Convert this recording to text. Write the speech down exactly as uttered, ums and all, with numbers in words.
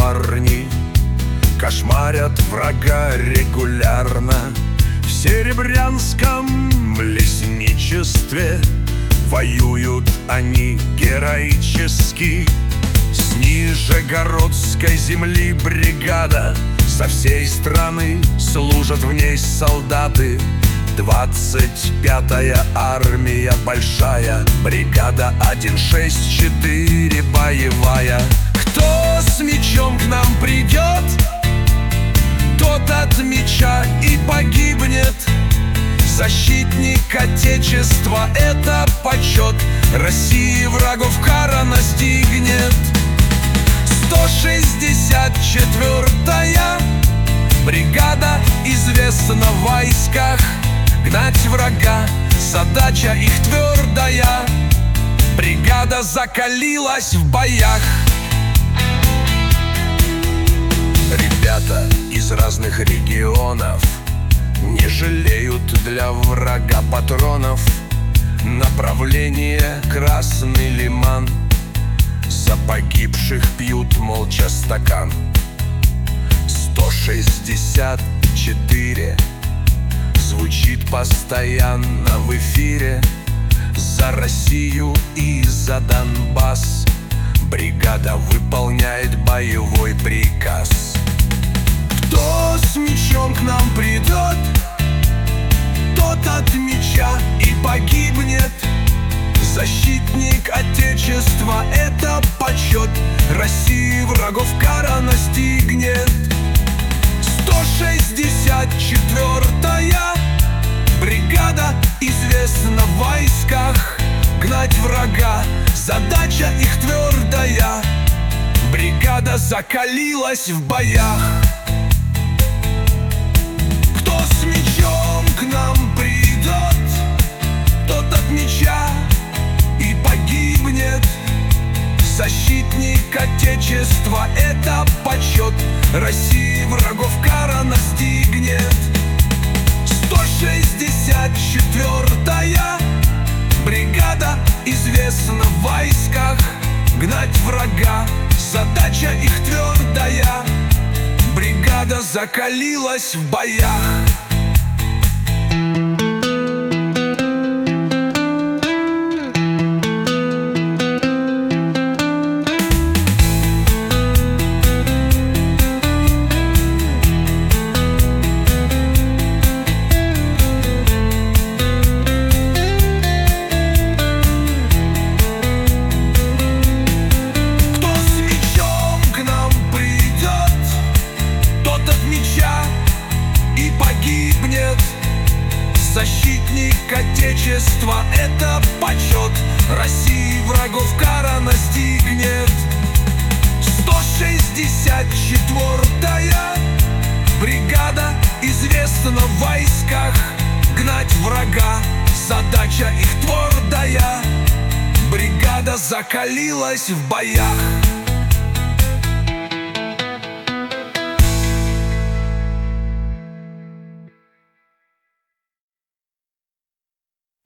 парни кошмарят врага регулярно. В серебрянском лесничестве воюют они героически. С Нижегородской земли бригада, со всей страны служат в ней солдаты. Двадцать пятая армия большая, бригада один шесть четыре боевая. Кто с мечом к нам придет, тот от меча и погибнет. Защитник Отечества — это почет, России врагов кара настигнет. Сто шестьдесят четвёртая бригада известна в войсках. Гнать врага — задача их твердая. Бригада закалилась в боях. Ребята из разных регионов не жалеют для врага патронов. Направление Красный Лиман, за погибших пьют молча стакан. Сто шестьдесят четыре звучит постоянно в эфире. За Россию и за Донбасс бригада выполняет боевой приказ. Кто с мечом к нам придет, тот от меча и погибнет. Защитник Отечества — это почет, России врагов кара настигнет. Сто шестьдесят четвёртая бригада известна в войсках. Гнать врага — задача их твердая. Бригада закалилась в боях. Кто с мечом к нам придет, тот от меча и погибнет. Защитник Отечества — это почет, России врагов кара настигнет. Сто шестьдесят четвёртая бригада известна в войсках. Гнать врага — задача их твердая. Бригада закалилась в боях. Защитник Отечества — это почет, России врагов кара настигнет. Сто шестьдесят четвёртая бригада известна в войсках. Гнать врага — задача их твердая. Бригада закалилась в боях.